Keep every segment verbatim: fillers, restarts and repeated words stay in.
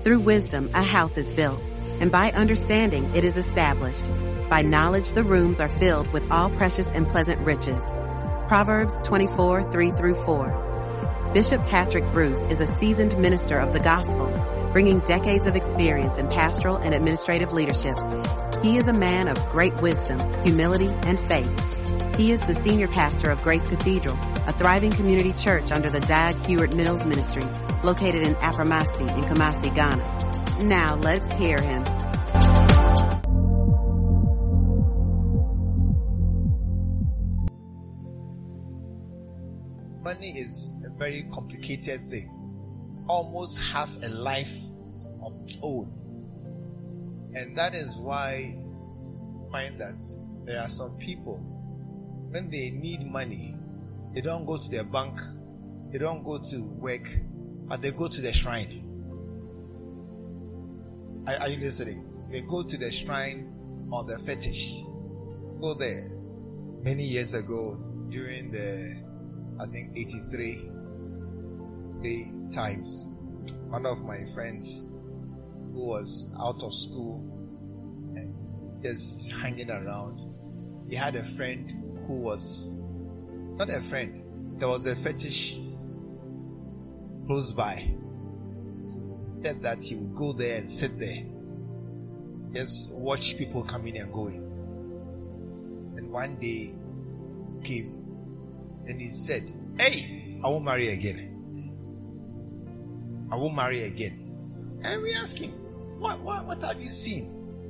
Through wisdom, a house is built, and by understanding, it is established. By knowledge, the rooms are filled with all precious and pleasant riches. Proverbs twenty-four, three through four. Bishop Patrick Bruce is a seasoned minister of the gospel, bringing decades of experience in pastoral and administrative leadership. He is a man of great wisdom, humility, and faith. He is the senior pastor of Grace Cathedral, a thriving community church under the Dag Heward Mills Ministries, located in Aframasi in Kumasi, Ghana. Now let's hear him. Money is a very complicated thing. Almost has a life of its own. And that is why I find that there are some people, when they need money, they don't go to their bank, they don't go to work, but they go to the shrine. Are, are you listening? They go to the shrine or the fetish. Go there. Many years ago, during the, I think, eighty-three three times, one of my friends who was out of school and just hanging around, he had a friend who was not a friend, there was a fetish close by. He said that he would go there and sit there, just watch people coming and going. And one day came and he said, "Hey, I won't marry again. I won't marry again." And we asked him, what, what, what have you seen?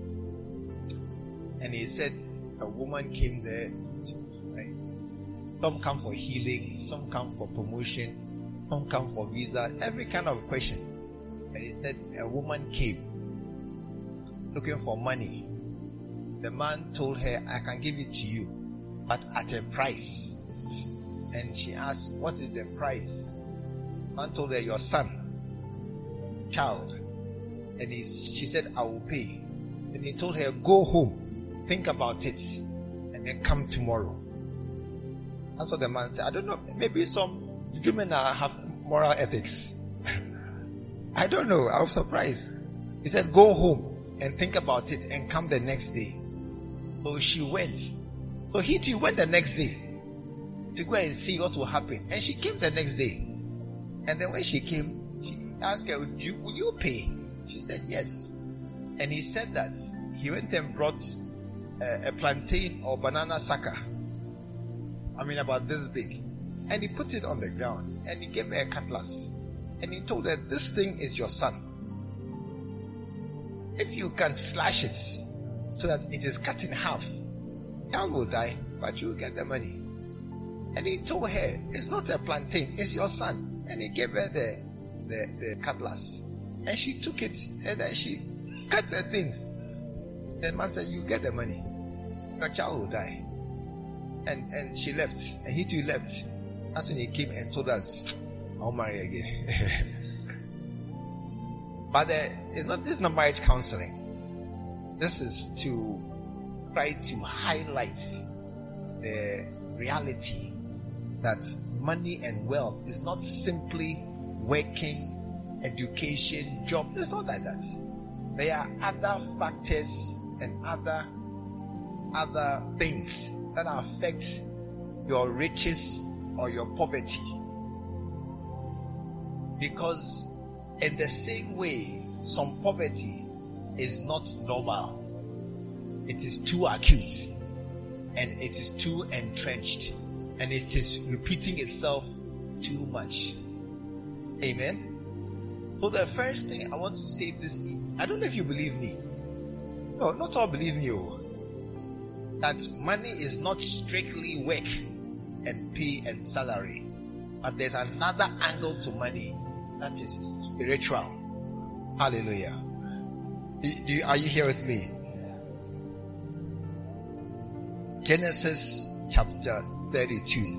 And he said, a woman came there. Right? Some come for healing, some come for promotion, some come for visa, every kind of question. And he said, a woman came looking for money. The man told her, "I can give it to you, but at a price." And she asked, "What is the price?" The man told her, "Your son, child." And he, she said, "I will pay." And he told her, "Go home, think about it, and then come tomorrow." That's what the man said. I don't know, maybe some women have moral ethics. I don't know, I was surprised. He said, "Go home and think about it and come the next day." So she went. So he too went the next day to go and see what will happen. And she came the next day. And then when she came, she asked her, "Will you, will you pay?" She said, "Yes." And he said that he went and brought a, a plantain or banana sucker. I mean, about this big. And he put it on the ground. And he gave her a cutlass. And he told her, "This thing is your son. If you can slash it so that it is cut in half, child will die, but you will get the money." And he told her, "It's not a plantain, it's your son." And he gave her the, the, the cutlass. And she took it and then she cut the thing. The man said, "You get the money. Your child will die." And and she left. And he too left. That's when he came and told us, "I'll marry again." But uh, it's not, this is not marriage counseling. This is to try to highlight the reality that money and wealth is not simply working, education, job. It's not like that. There are other factors and other other things that affect your riches or your poverty. Because in the same way, some poverty is not normal. It is too acute and it is too entrenched and it is repeating itself too much. Amen. So the first thing I want to say this, I don't know if you believe me. No, not all believe me. Oh, that money is not strictly work and pay and salary, but there's another angle to money that is spiritual. Hallelujah. Do, do you, are you here with me? Genesis chapter thirty-two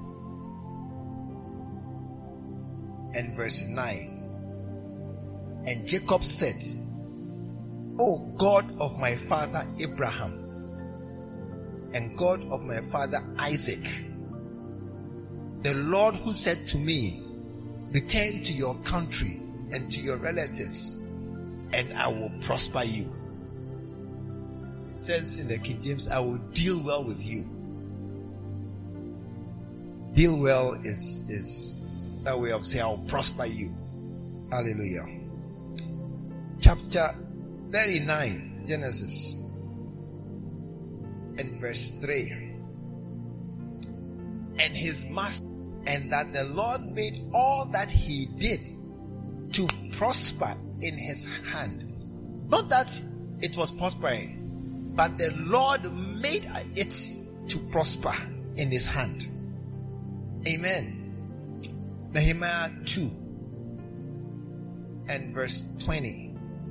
and verse nine. And Jacob said, "O God of my father Abraham and God of my father Isaac, the Lord who said to me, return to your country and to your relatives and I will prosper you. It says in the King James, I will deal well with you. Deal well is, is that way of saying I will prosper you. Hallelujah. Chapter thirty-nine, Genesis, and verse three. And his master, and that the Lord made all that he did to prosper in his hand. Not that it was prospering, but the Lord made it to prosper in his hand. Amen. Nehemiah two and verse twenty.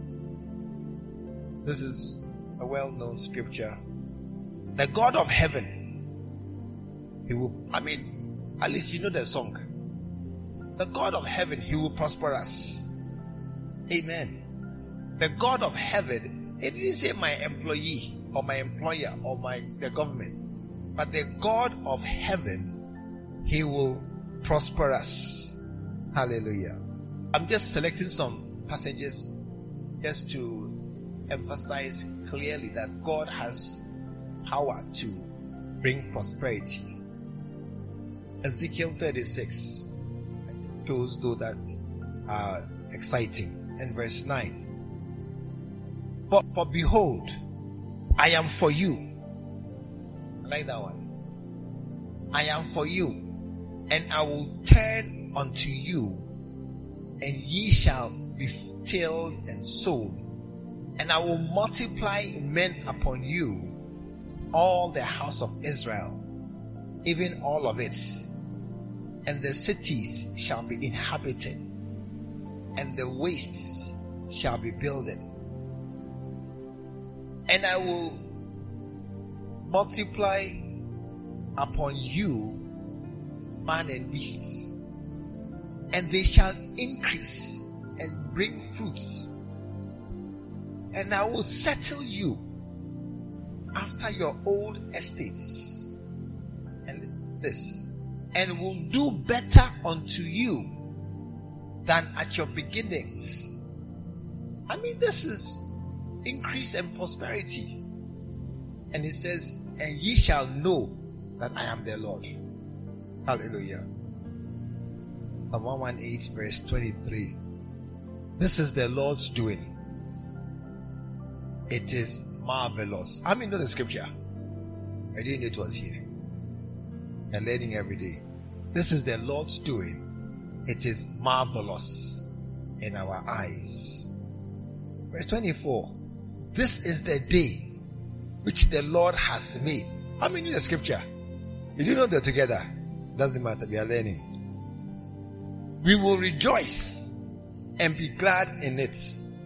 This is a well-known scripture. The God of heaven, he will, I mean, at least you know the song. The God of heaven, he will prosper us. Amen. The God of heaven, it didn't say my employee or my employer or my the government, but the God of heaven, he will prosper us. Hallelujah. I'm just selecting some passages just to emphasize clearly that God has power to bring prosperity. Ezekiel thirty-six shows though that are exciting. And verse nine. For, for behold, I am for you. I like that one. I am for you, and I will turn unto you, and ye shall be tilled and sown, and I will multiply men upon you, all the house of Israel, even all of it, and the cities shall be inhabited, and the wastes shall be builded. And I will multiply upon you man and beasts, and they shall increase and bring fruits. And I will settle you after your old estates. And this, and will do better unto you than at your beginnings. I mean, this is increase and prosperity. And it says, and ye shall know that I am the Lord. Hallelujah. Psalm one eighteen verse twenty-three. This is the Lord's doing. It is marvelous. I mean, know the scripture. I didn't know it was here. I'm learning every day. This is the Lord's doing. It is marvelous in our eyes. Verse twenty-four. This is the day which the Lord has made. How many know the scripture? You do know they're together. Doesn't matter. We are learning. We will rejoice and be glad in it.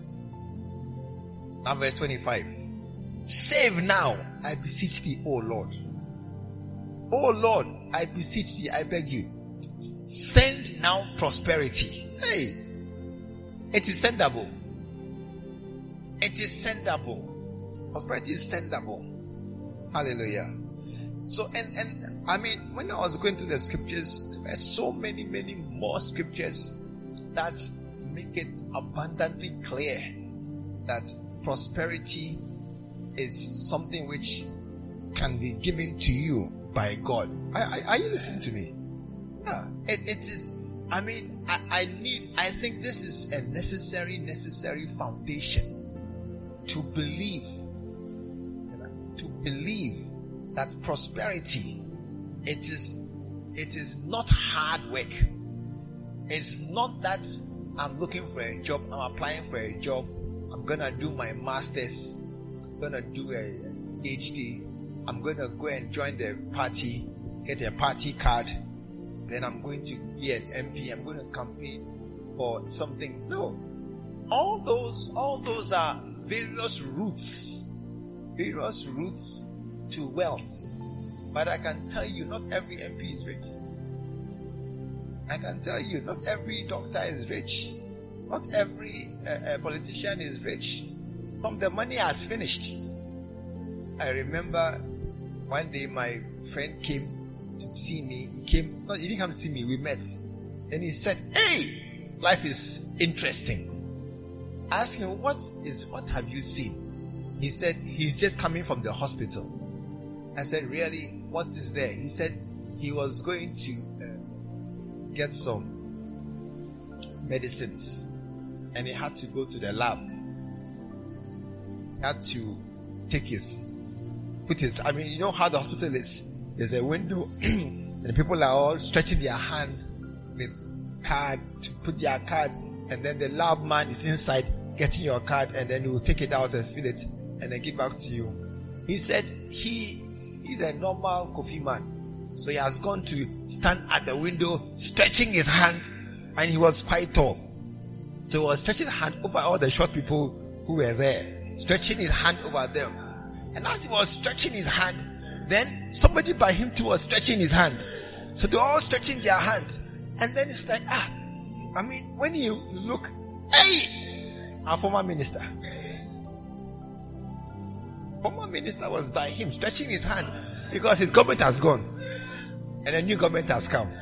Now verse twenty-five. Save now, I beseech thee, O Lord. O Lord, I beseech thee, I beg you. Send now prosperity. Hey, it is sendable. It is sendable. Prosperity is sendable. Hallelujah. So, and, and, I mean, when I was going through the scriptures, there were so many, many more scriptures that make it abundantly clear that prosperity is something which can be given to you by God. Are, are, are you listening to me? Yeah, it, it is. I mean, I, I need, I think this is a necessary, necessary foundation to believe, to believe that prosperity, it is, it is not hard work. It's not that I'm looking for a job, I'm applying for a job, I'm gonna do my master's, I'm gonna do a PhD, I'm gonna go and join the party, get a party card, then I'm going to be an M P, I'm going to campaign for something. No. All those, all those are various routes, various routes to wealth. But I can tell you, not every M P is rich. I can tell you, not every doctor is rich. Not every uh, uh, politician is rich. Some the money has finished. I remember one day my friend came to see me. He came, no, he didn't come to see me. We met. Then he said, "Hey, life is interesting." I asked him, what is, what have you seen? He said, he's just coming from the hospital. I said, really? What is there? He said, he was going to uh, get some medicines and he had to go to the lab. He had to take his, put his, I mean, you know how the hospital is? There's a window and the people are all stretching their hand with card to put their card, and then the lab man is inside getting your card, and then he will take it out and fill it and then give back to you. He said he is a normal coffee man, so he has gone to stand at the window stretching his hand, and he was quite tall, so he was stretching his hand over all the short people who were there, stretching his hand over them. And as he was stretching his hand, then somebody by him too was stretching his hand. So they're all stretching their hand. And then it's like, ah, I mean, when you look, hey, our former minister. Former minister was by him stretching his hand because his government has gone and a new government has come.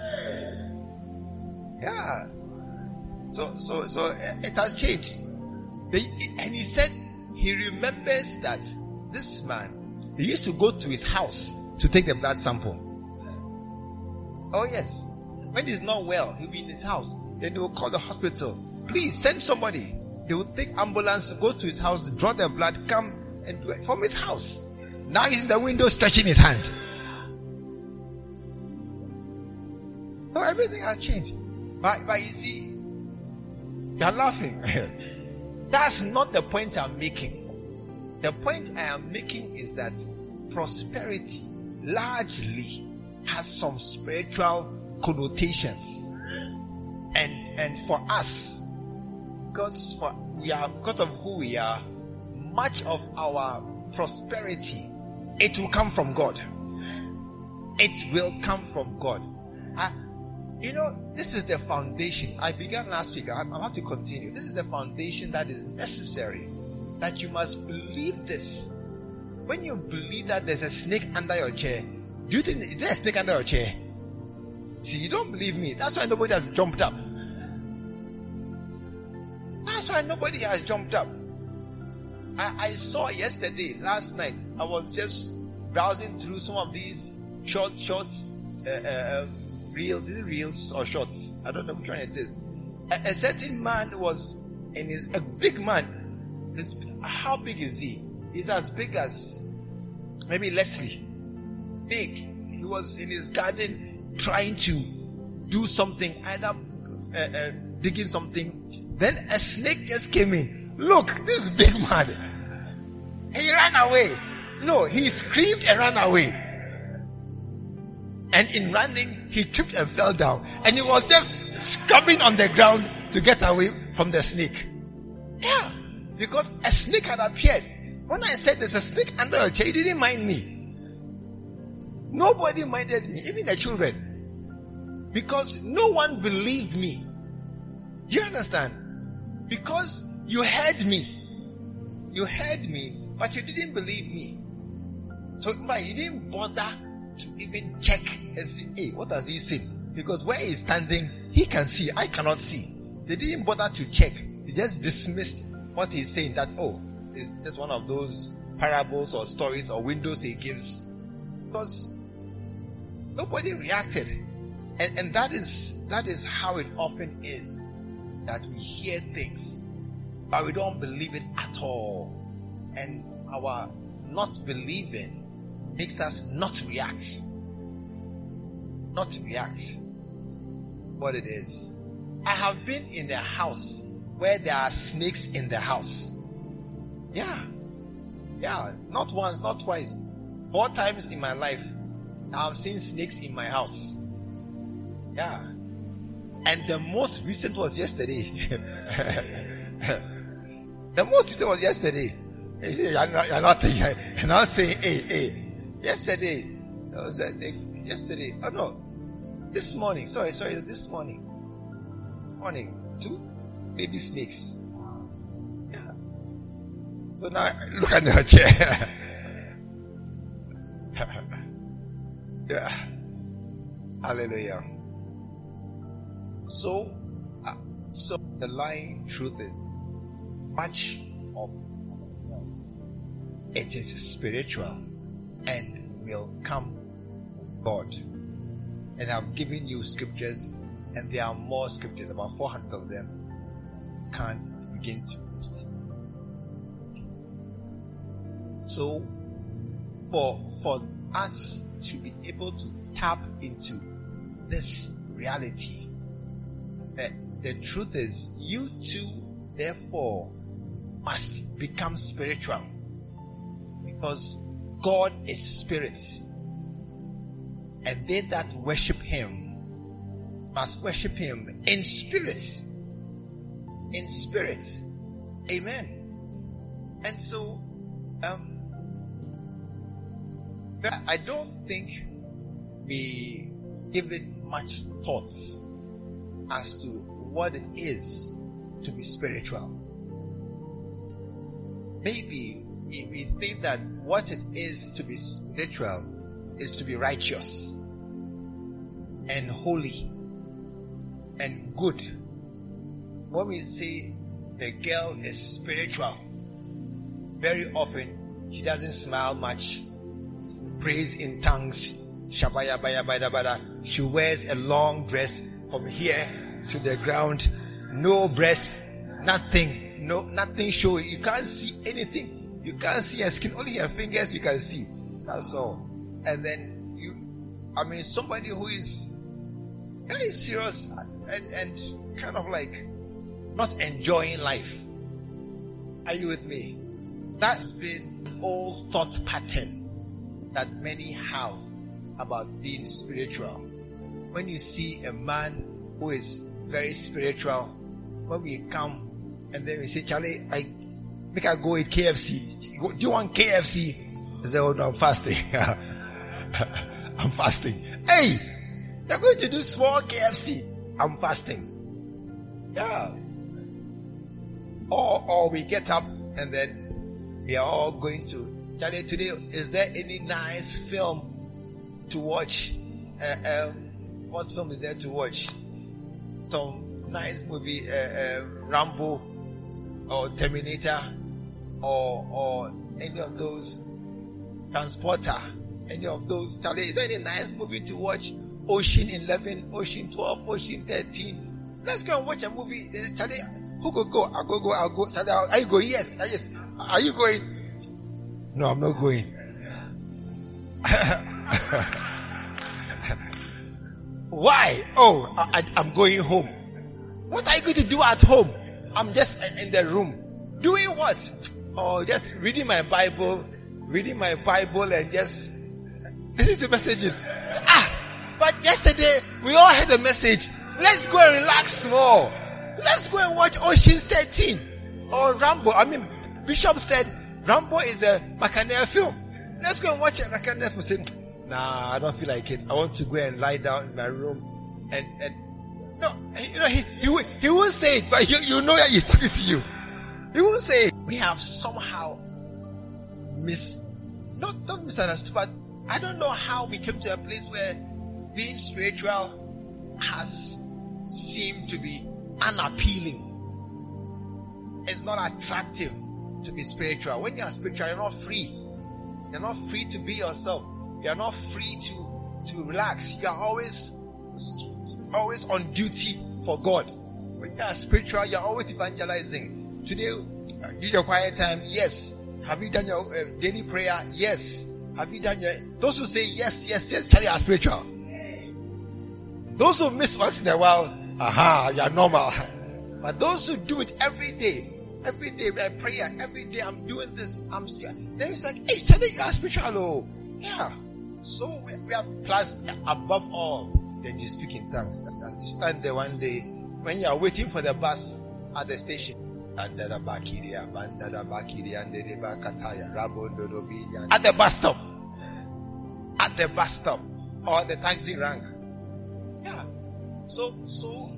Yeah. So, so, so it has changed. And he said he remembers that this man, he used to go to his house to take the blood sample. Oh yes. When he's not well, he'll be in his house. Then they will call the hospital. Please send somebody. They will take ambulance, go to his house, draw the blood, come and do it from his house. Now he's in the window stretching his hand. So everything has changed. But, but you see, you're laughing. That's not the point I'm making. The point I am making is that prosperity largely has some spiritual connotations. And and for us, because for we are because of who we are, much of our prosperity, it will come from God. It will come from God. I, you know, this is the foundation. I began last week. I, I have to continue. This is the foundation that is necessary. That you must believe this. When you believe that there's a snake under your chair, do you think, is there a snake under your chair? See, you don't believe me. That's why nobody has jumped up. That's why nobody has jumped up. I, I saw yesterday, last night, I was just browsing through some of these short, short, uh, uh, reels. Is it reels or shorts? I don't know which one it is. A, a certain man was in his, a big man. This, how big is he? He's as big as maybe Leslie. Big. He was in his garden trying to do something, either uh, uh, digging something. Then a snake just came in. Look, this big man. He ran away. No, he screamed and ran away. And in running, he tripped and fell down. And he was just scrubbing on the ground to get away from the snake. Yeah. Because a snake had appeared. When I said there's a snake under a chair, he didn't mind me. Nobody minded me, even the children. Because no one believed me. Do you understand? Because you heard me. You heard me, but you didn't believe me. So you didn't bother to even check and see, hey, what does he say? Because where he's standing, he can see, I cannot see. They didn't bother to check. They just dismissed what he's saying, that, oh, it's just one of those parables or stories or windows he gives. Because nobody reacted. And, and that is, that is how it often is. That we hear things, but we don't believe it at all. And our not believing makes us not react. Not react. What it is. I have been in a house where there are snakes in the house. Yeah. Yeah. Not once, not twice. Four times in my life, I've seen snakes in my house. Yeah. And the most recent was yesterday. The most recent was yesterday. You see, you're not, you're not, you're not saying, hey, hey. Yesterday. That was a, yesterday. Oh no. This morning. Sorry, sorry. This morning. Morning. Two baby snakes. Yeah. So now look at her chair. Yeah. Hallelujah. So, uh, so the lying truth is, much of it is spiritual and will come from God. And I've given you scriptures, and there are more scriptures, about four hundred of them. Can't begin to list. So, for for us to be able to tap into this reality, the, the truth is, you too, therefore, must become spiritual, because God is spirit, and they that worship Him must worship Him in spirit. In spirit. Amen. And so, um, I don't think we give it much thoughts as to what it is to be spiritual. Maybe we think that what it is to be spiritual is to be righteous and holy and good. When we say the girl is spiritual, very often she doesn't smile much, prays in tongues, shabaya baya baya baya. She wears a long dress from here to the ground, no breast, nothing, no nothing showing. You can't see anything. You can't see her skin, only her fingers you can see. That's all. And then you, I mean, somebody who is very serious and, and kind of like not enjoying life. Are you with me? That's been old thought pattern that many have about being spiritual. When you see a man who is very spiritual, when we come and then we say, Charlie, I make I go eat K F C. Do you want K F C? I say, oh no, I'm fasting. I'm fasting. Hey, they're going to do small K F C. I'm fasting. Yeah. Or, or we get up and then we are all going to, Charlie, today, is there any nice film to watch? Uh, um, what film is there to watch? Some nice movie, uh, uh, Rambo or Terminator or, or any of those, Transporter, any of those. Charlie, is there any nice movie to watch? Ocean eleven, Ocean twelve, Ocean thirteen. Let's go and watch a movie. Charlie, who could go? I'll go, go, I'll go. Charlie, are you going? Yes, yes. Are you going? No, I'm not going. Why? Oh, I, I, I'm going home. What are you going to do at home? I'm just in the room. Doing what? Oh, just reading my Bible, reading my Bible and just listening to messages. Ah, but yesterday we all had a message. Let's go and relax more. Let's go and watch Ocean's thirteen or Rambo. I mean, Bishop said Rambo is a Bacchanal film. Let's go and watch a Bacchanal film. Say, nah, I don't feel like it. I want to go and lie down in my room and and no, you know he he he won't say it, but you you know that he's talking to you. He won't say it. We have somehow mis not not misunderstood, but I don't know how we came to a place where being spiritual has seemed to be unappealing. It's not attractive to be spiritual. When you are spiritual, you're not free. You're not free to be yourself. You're not free to, to relax. You're always, always on duty for God. When you are spiritual, you're always evangelizing. Today, did your quiet time? Yes. Have you done your uh, daily prayer? Yes. Have you done your... Those who say yes, yes, yes, Charlie are spiritual. Those who miss once in a while, aha, you're normal. But those who do it every day, every day, my prayer, every day, I'm doing this, I'm then it's like, hey, Charlie, you are spiritual. Oh, yeah. So we, we have plus above all, then you speak in tongues. You stand there one day when you are waiting for the bus at the station. At the bus stop. At the bus stop. Or the taxi rank. Yeah. So, so,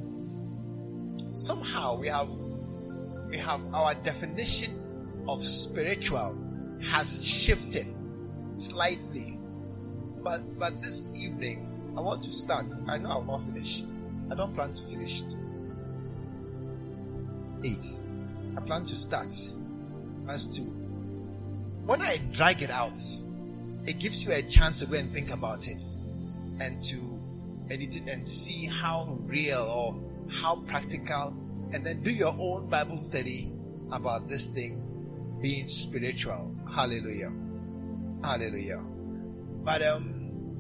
somehow we have, we have our definition of spiritual has shifted slightly. But, but this evening, I want to start. I know I'll not finish. I don't plan to finish. Eight. I plan to start. Verse two. When I drag it out, it gives you a chance to go and think about it and to edit it and see how real or how practical, and then do your own Bible study about this thing being spiritual. Hallelujah. Hallelujah. But um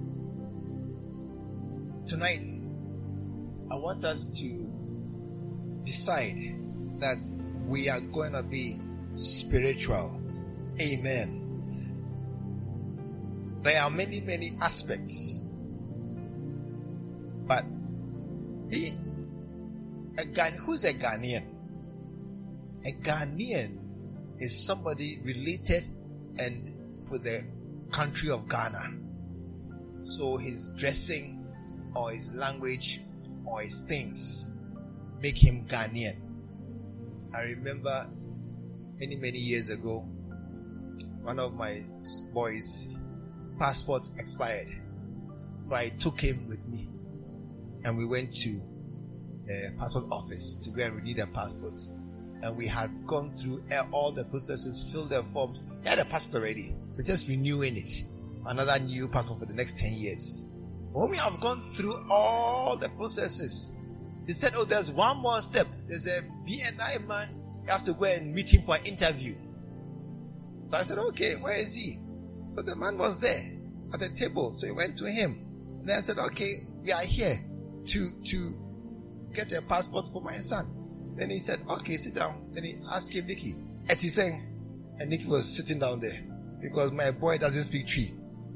tonight I want us to decide that we are going to be spiritual. Amen. There are many, many aspects, but being a Ghanaian, who's a Ghanaian? A Ghanaian is somebody related and with the country of Ghana. So his dressing or his language or his things make him Ghanaian. I remember many, many years ago, one of my boys' passport expired. So I took him with me and we went to a passport office to go and renew the passports. And we had gone through all the processes, filled the forms. He had a passport already. We're just renewing it. Another new passport for the next ten years. When we have gone through all the processes, they said, oh, there's one more step. There's a B N I man. You have to go and meet him for an interview. So I said, okay, where is he? So the man was there at the table. So he went to him. And then I said, okay, we are here to, to get a passport for my son. Then he said, okay, sit down. Then he asked him, Nicky. And he sang. And Nicky was sitting down there because my boy doesn't speak Twi.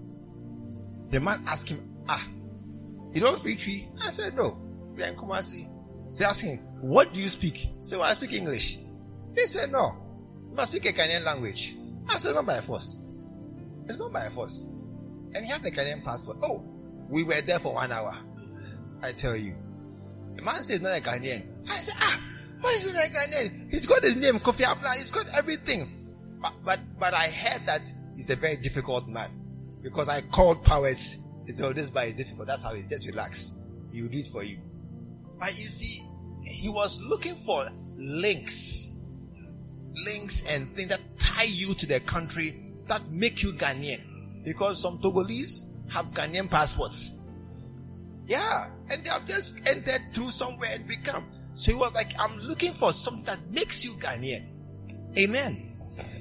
The man asked him, ah, you don't speak Twi? I said, no. We are in Kumasi. They asked him, what do you speak? He said, well, I speak English. He said, no. You must speak a Ghanaian language. I said, not by force. It's not by force. And he has a Ghanaian passport. Oh, we were there for one hour. I tell you. The man says he's not a Ghanaian. I said, ah, why is he not a Ghanaian? He's got his name, Kofi Abla. He's got everything. But, but, but I heard that he's a very difficult man. Because I called Powers. He said, oh, this guy is difficult. That's how he just relax. He will do it for you. But you see, he was looking for links. Links and things that tie you to the country, that make you Ghanaian. Because some Togolese have Ghanaian passports. Yeah. And they have just entered through somewhere and become. So he was like, I'm looking for something that makes you Ghanaian. Amen.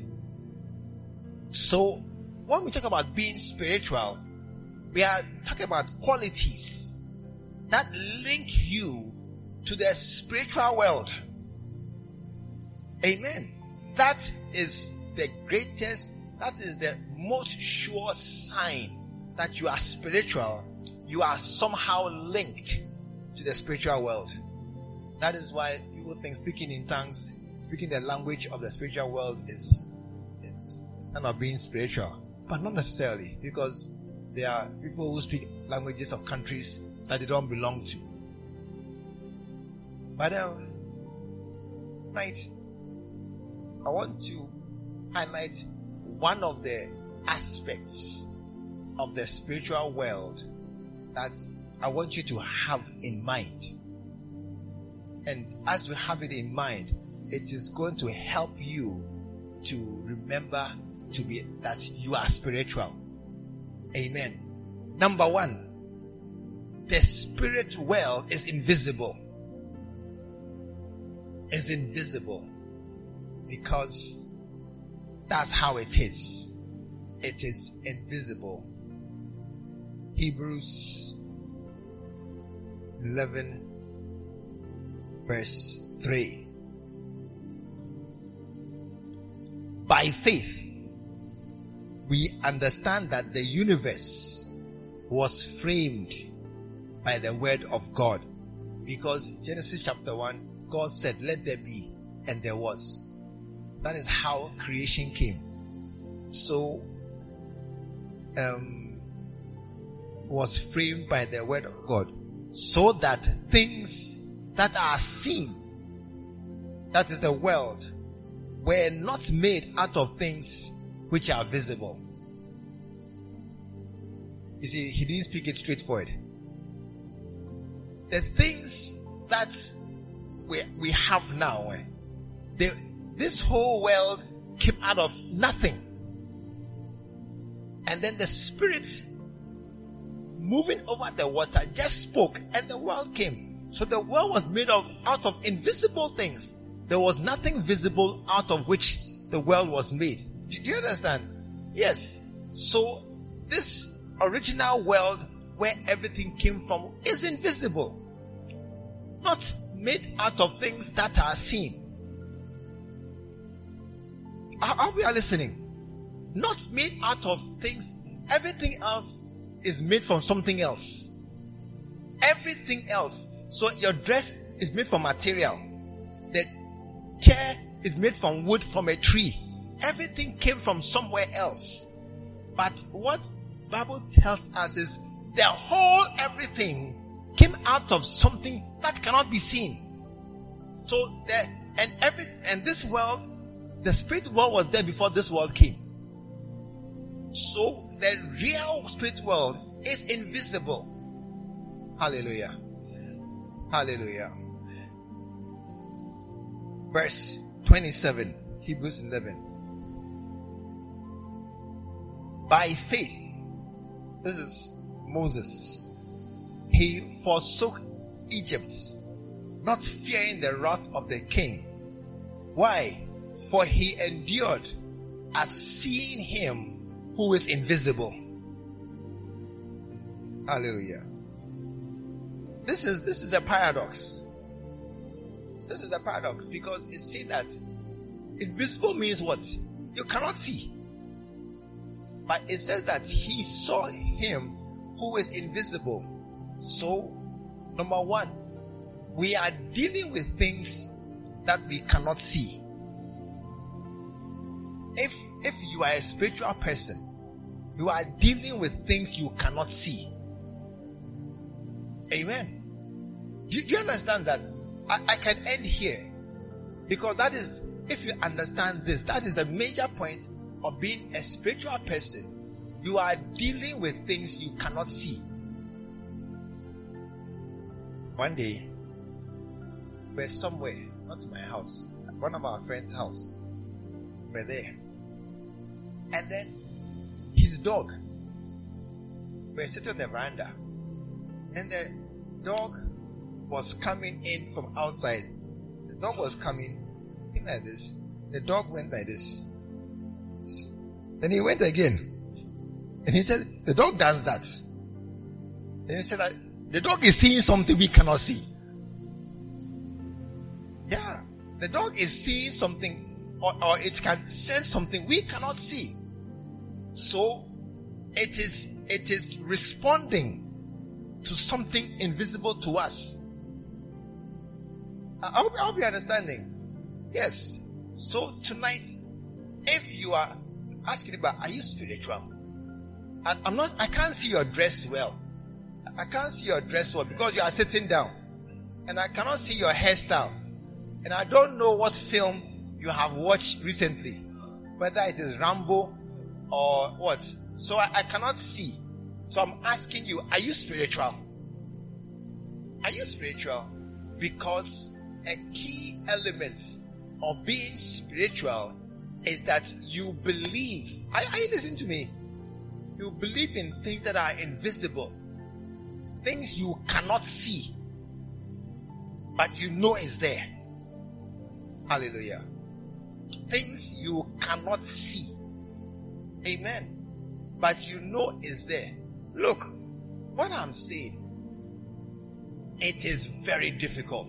So when we talk about being spiritual, we are talking about qualities that link you to the spiritual world. Amen. That is the greatest, that is the most sure sign that you are spiritual. You are somehow linked to the spiritual world. That is why people think speaking in tongues, speaking the language of the spiritual world is, is kind of being spiritual. But not necessarily, because there are people who speak languages of countries that they don't belong to. But um, tonight, I want to highlight one of the aspects of the spiritual world that I want you to have in mind. And as you have it in mind, it is going to help you to remember to be that you are spiritual. Amen. Number one, the spirit world is invisible. Is invisible because that's how it is. It is invisible. Hebrews eleven verse three. By faith, we understand that the universe was framed by the word of God. Because Genesis chapter one, God said, let there be, and there was. That is how creation came. So, um, was framed by the word of God. So that things that are seen, that is the world, were not made out of things which are visible. You see, he didn't speak it straightforward. The things that we, we have now, they, this whole world came out of nothing. And then the Spirit moving over the water just spoke and the world came. So the world was made of out of invisible things. There was nothing visible out of which the world was made. Do you understand? Yes. So this original world where everything came from is invisible. Not made out of things that are seen. Are we are listening? Not made out of things. Everything else is made from something else. Everything else. So your dress is made from material. The chair is made from wood from a tree. Everything came from somewhere else. But what Bible tells us is the whole everything came out of something that cannot be seen. So the and every and this world, the spirit world was there before this world came. So the real spirit world is invisible. Hallelujah. Hallelujah. Verse twenty-seven, Hebrews eleven. By faith, this is Moses, he forsook Egypt, not fearing the wrath of the king. Why? For he endured as seeing him who is invisible. Hallelujah. This is this is a paradox. This is a paradox because it says that invisible means what? You cannot see. But it says that he saw him who is invisible. So, number one, we are dealing with things that we cannot see. If if you are a spiritual person, you are dealing with things you cannot see. Amen. Do, do you understand that? I, I can end here because that is, if you understand this, that is the major point of being a spiritual person. You are dealing with things you cannot see. One day, we're somewhere, not my house, one of our friends' house. We're there. And then his dog, we're sitting on the veranda, and the dog was coming in from outside. The dog was coming in like this. The dog went like this. Then he went again. And he said, the dog does that. Then he said that the dog is seeing something we cannot see. Yeah. The dog is seeing something, or, or it can sense something we cannot see. So it is it is responding to something invisible to us. I hope, I hope you're understanding. Yes. So tonight, if you are asking about, are you spiritual? I, I'm not, I can't see your dress well. I can't see your dress well because you are sitting down. And I cannot see your hairstyle. And I don't know what film you have watched recently. Whether it is Rambo or what. So I, I cannot see. So I'm asking you, are you spiritual? Are you spiritual? Because a key element of being spiritual is that you believe. Are, are you listening to me? You believe in things that are invisible. Things you cannot see. But you know is there. Hallelujah. Things you cannot see. Amen. But you know is there. Look, what I'm saying, it is very difficult.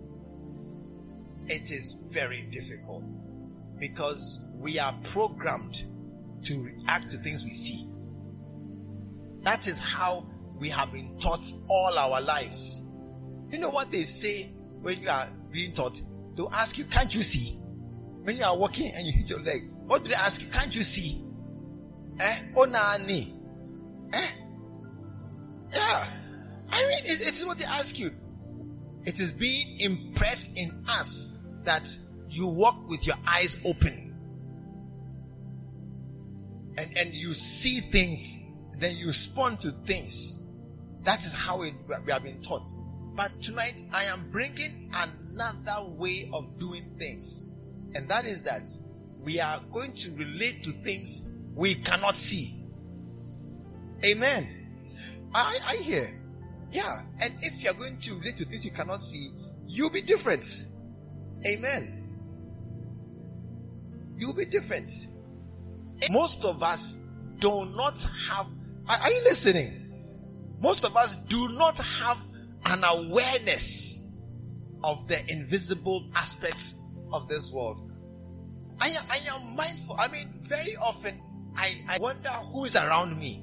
It is very difficult. Because we are programmed to react to things we see. That is how we have been taught all our lives. You know what they say when you are being taught? They'll ask you, can't you see? When you are walking and you hit your leg, what do they ask you? Can't you see? Eh? Onani. Eh? Yeah. I mean, it, it's what they ask you. It is being impressed in us that you walk with your eyes open. And, and you see things, then you respond to things. That is how it, we have been taught. But tonight, I am bringing another way of doing things. And that is that we are going to relate to things we cannot see. Amen. I, I hear. Yeah. And if you are going to relate to things you cannot see, you'll be different. Amen. You'll be different. Most of us do not have, are, are you listening? Most of us do not have an awareness of the invisible aspects of this world. I am, I am mindful. I mean, very often, I, I wonder who is around me.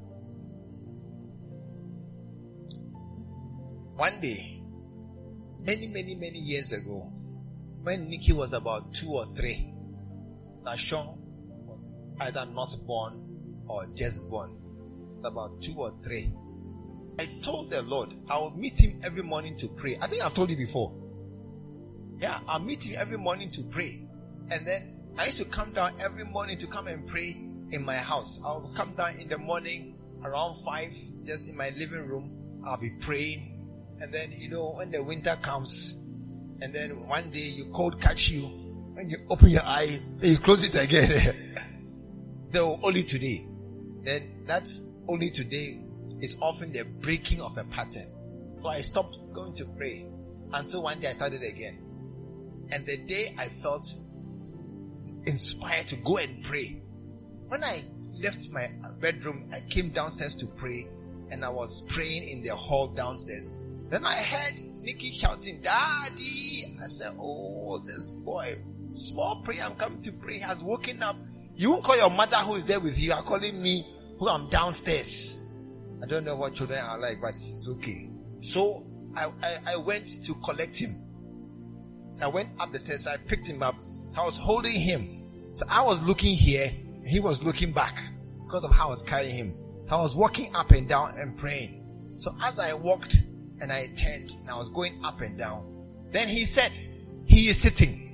One day, many, many, many years ago, when Nikki was about two or three, Nashon was either not born or just born, about two or three. I told the Lord I will meet him every morning to pray. I think I've told you before. Yeah, I'll meet him every morning to pray. And then I used to come down every morning to come and pray in my house. I'll come down in the morning around five, just in my living room. I'll be praying. And then, you know, when the winter comes, and then one day you cold catch you, when you open your eye, then you close it again. Though only today. Then that's only today is often the breaking of a pattern. So I stopped going to pray until one day I started again. And the day I felt inspired to go and pray, when I left my bedroom, I came downstairs to pray, and I was praying in the hall downstairs. Then I heard Nikki shouting, "Daddy!" I said, "Oh, this boy, small prayer, I'm coming to pray, has woken up. You won't call your mother who is there with you, you are calling me who I'm downstairs." I don't know what children are like, but it's okay. So I, I, I went to collect him. I went up the stairs, I picked him up. So I was holding him. So I was looking here, he was looking back because of how I was carrying him. So I was walking up and down and praying. So as I walked and I turned and I was going up and down, then he said, "He is sitting.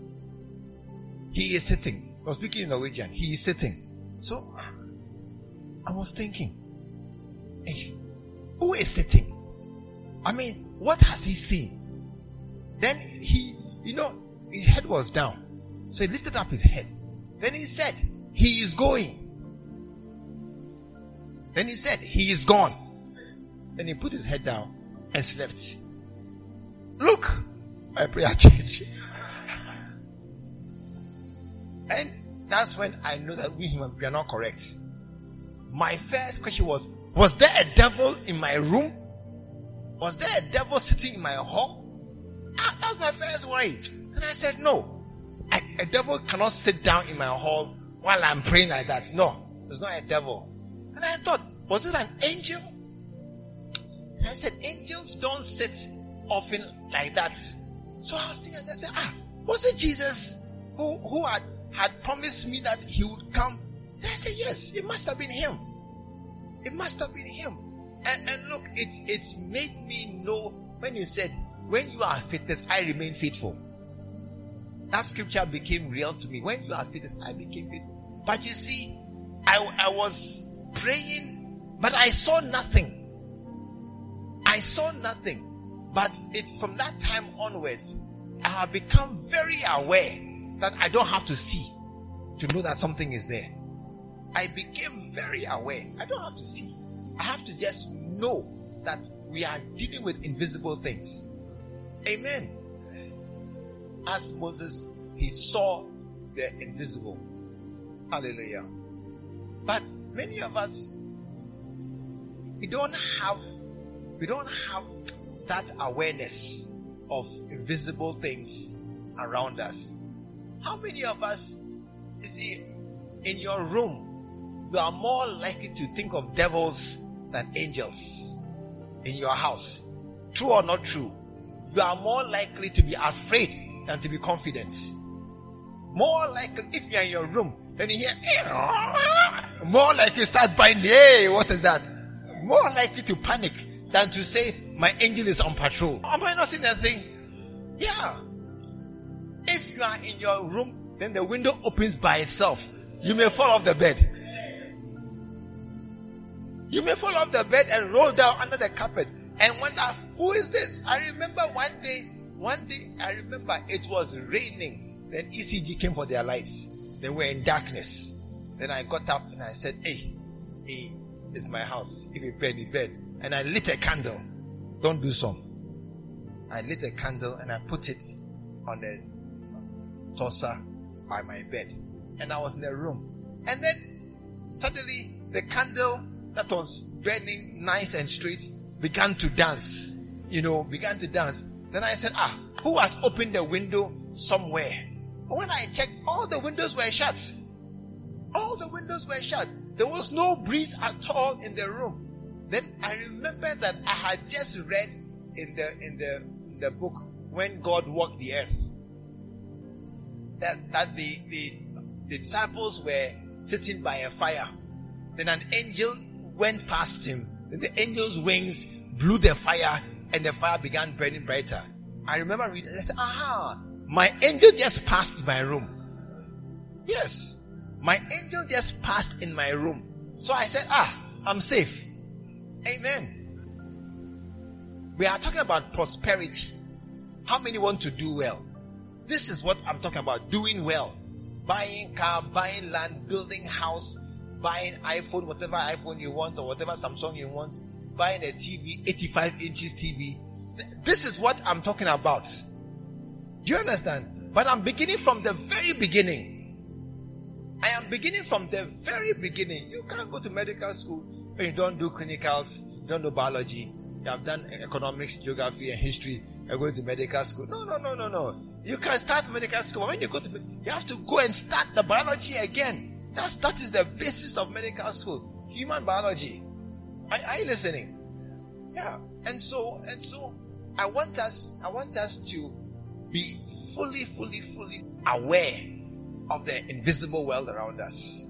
He is sitting." I was speaking in Norwegian. He is sitting. So I was thinking, hey, who is sitting? I mean, what has he seen? Then he, you know, his head was down. So he lifted up his head. Then he said, "He is going." Then he said, "He is gone." Then he put his head down and slept. Look, my prayer changed. And that's when I know that we human we are not correct. My first question was, was there a devil in my room? Was there a devil sitting in my hall? Ah, that was my first worry. And I said, no, a, a devil cannot sit down in my hall while I'm praying like that. No, there's not a devil. And I thought, was it an angel? And I said, angels don't sit often like that. So I was thinking, I said, ah, was it Jesus who, who had, had promised me that he would come? And I said, yes, it must have been him. It must have been him. And, and look, it, it made me know when you said, when you are faithless, I remain faithful. That scripture became real to me. When you are faithless, I became faithful. But you see, I, I was praying, but I saw nothing. I saw nothing. But it from that time onwards, I have become very aware that I don't have to see to know that something is there. I became very aware. I don't have to see. I have to just know that we are dealing with invisible things. Amen. As Moses, he saw the invisible. Hallelujah. But many of us, we don't have, we don't have that awareness of invisible things around us. How many of us, you see, in your room, you are more likely to think of devils than angels in your house? True or not true? You are more likely to be afraid than to be confident. More likely, if you are in your room, then you hear, more likely to start binding. Hey, what is that? More likely to panic than to say, my angel is on patrol. Am I not seeing that thing? Yeah. If you are in your room, then the window opens by itself. You may fall off the bed. You may fall off the bed and roll down under the carpet and wonder, who is this? I remember one day, one day I remember it was raining. Then E C G came for their lights. They were in darkness. Then I got up and I said, hey, hey, it's my house. If you burn, you burn. And I lit a candle. Don't do some. I lit a candle and I put it on the saucer by my bed. And I was in the room. And then suddenly the candle that was burning nice and straight began to dance. You know, began to dance. Then I said, ah, who has opened the window somewhere? But when I checked, all the windows were shut. All the windows were shut. There was no breeze at all in the room. Then I remember that I had just read in the in the in the book When God Walked the Earth that that the the, the disciples were sitting by a fire. Then an angel went past him. Then the angel's wings blew the fire, and the fire began burning brighter. I remember reading. I said, "Aha! My angel just passed in my room." Yes, my angel just passed in my room. So I said, "Ah, I'm safe." Amen. We are talking about prosperity. How many want to do well? This is what I'm talking about, doing well. Buying car, buying land, building house, buying iPhone, whatever iPhone you want or whatever Samsung you want, buying a T V, eighty-five inches T V. This is what I'm talking about. Do you understand? But I'm beginning from the very beginning. I am beginning from the very beginning. You can't go to medical school when you don't do clinicals, you don't do biology, you have done economics, geography, and history. You're going to medical school. No, no, no, no, no. You can start medical school. When you go to, you have to go and start the biology again. That's, that is the basis of medical school. Human biology. Are, are you listening? Yeah. And so, and so, I want us, I want us to be fully, fully, fully aware of the invisible world around us.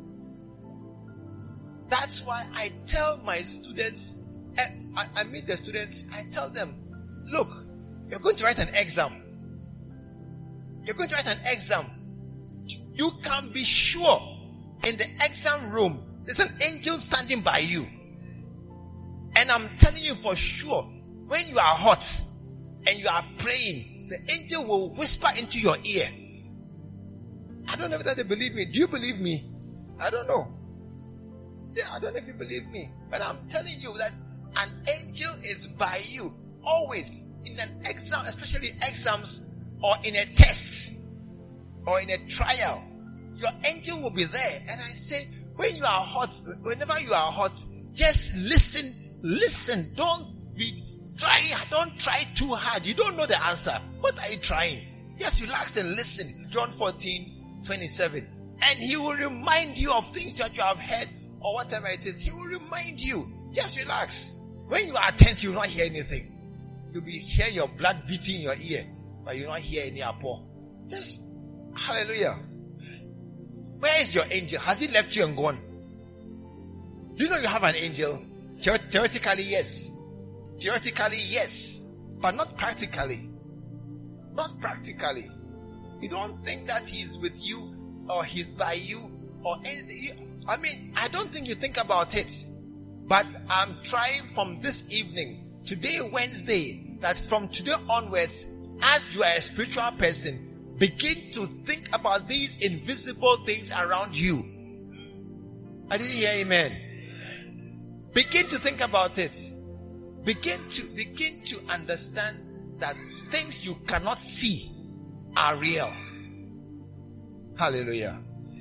That's why I tell my students, I, I meet the students, I tell them, look, you're going to write an exam. You're going to write an exam. You can be sure in the exam room, there's an angel standing by you. And I'm telling you for sure, when you are hot and you are praying, the angel will whisper into your ear. I don't know if that they believe me. Do you believe me? I don't know. Yeah, I don't know if you believe me. But I'm telling you that an angel is by you. Always. In an exam, especially exams or in a test or in a trial, your angel will be there. And I say, when you are hot, whenever you are hot, just listen, listen. Don't be trying, don't try too hard. You don't know the answer. What are you trying? Just relax and listen. John fourteen, twenty-seven. And he will remind you of things that you have heard or whatever it is. He will remind you. Just relax. When you are tense, you will not hear anything. You'll be hear your blood beating in your ear, but you will not hear any apple. Just hallelujah. Where is your angel? Has he left you and gone? Do you know you have an angel? Theor- theoretically, yes. Theoretically, yes. But not practically. Not practically. You don't think that he's with you or he's by you or anything. I mean, I don't think you think about it. But I'm trying from this evening, today, Wednesday, that from today onwards, as you are a spiritual person, begin to think about these invisible things around you. I didn't hear amen. Begin to think about it. Begin to, begin to understand that things you cannot see are real. Hallelujah.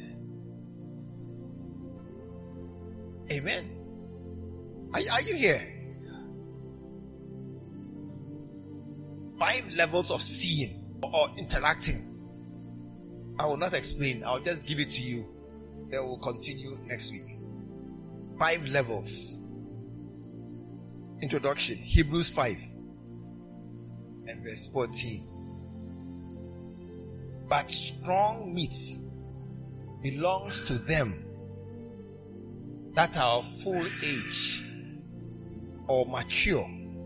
Amen. Are, are you here? Five levels of seeing or interacting. I will not explain. I'll just give it to you. Then we'll continue next week. Five levels. Introduction. Hebrews five and verse fourteen. But strong meat belongs to them that are of full age or mature.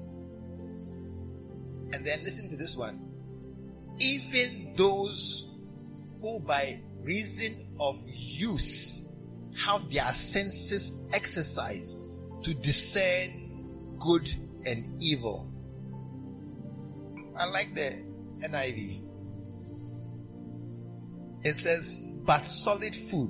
And then listen to this one. Even those who by reason of use have their senses exercised to discern good and evil. I like the N I V. It says, but solid food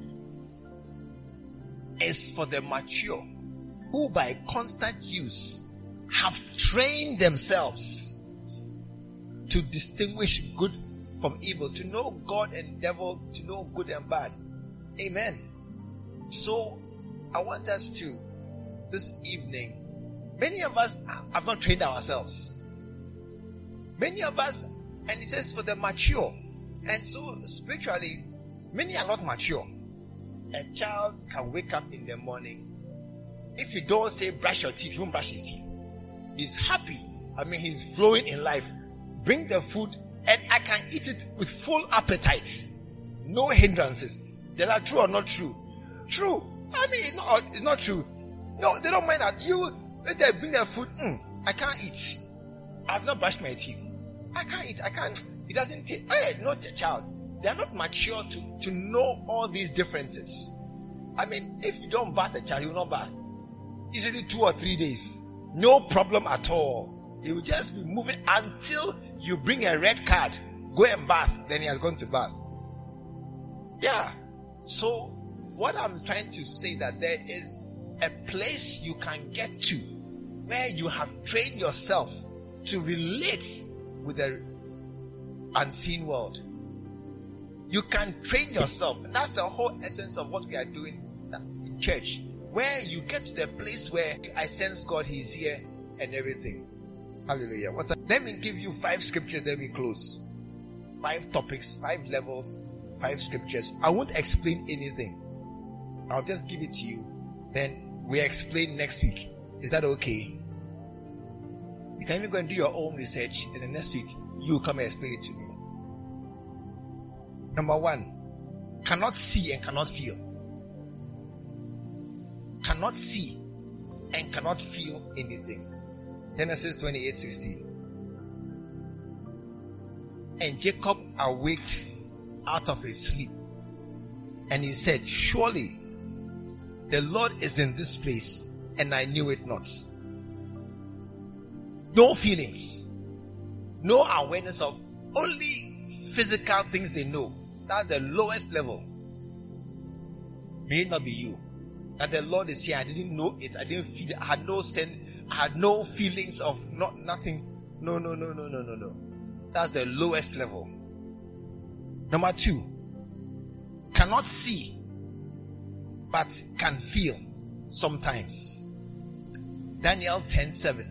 is for the mature, who by constant use have trained themselves to distinguish good from evil, to know God and devil, to know good and bad. Amen. So I want us to, this evening, many of us have not trained ourselves. Many of us, and it says for the mature. And so spiritually, many are not mature. A child can wake up in the morning. If you don't say brush your teeth, he won't brush his teeth. He's happy. I mean, he's flowing in life. Bring the food and I can eat it with full appetite. No hindrances. They are true or not true? True. I mean, it's not, it's not true. No, they don't mind that. You, if they bring their food, mm, I can't eat. I've not brushed my teeth. I can't eat. I can't. It doesn't take. Hey, not a child. They are not mature to, to know all these differences. I mean, if you don't bath a child, you will not bath. Easily two or three days. No problem at all. He will just be moving until you bring a red card. Go and bath. Then he has gone to bath. Yeah. So, what I'm trying to say that there is a place you can get to where you have trained yourself to relate with the unseen world. You can train yourself. And that's the whole essence of what we are doing in church. Where you get to the place where I sense God, He's here and everything. Hallelujah. What a, let me give you five scriptures, then we close. Five topics, five levels, five scriptures. I won't explain anything. I'll just give it to you. Then we explain next week. Is that okay? You can even go and do your own research, and then next week you come and explain it to me. Number one, cannot see and cannot feel. Cannot see and cannot feel anything. Genesis twenty-eight sixteen. And Jacob awaked out of his sleep, and he said, surely the Lord is in this place, and I knew it not. No feelings, no awareness of, only physical things they know. That's the lowest level. May it not be you. That the Lord is here. I didn't know it. I didn't feel it. I had no sense. I had no feelings of not nothing. No, no, no, no, no, no, no. That's the lowest level. Number two, cannot see, but can feel sometimes. Daniel ten seven.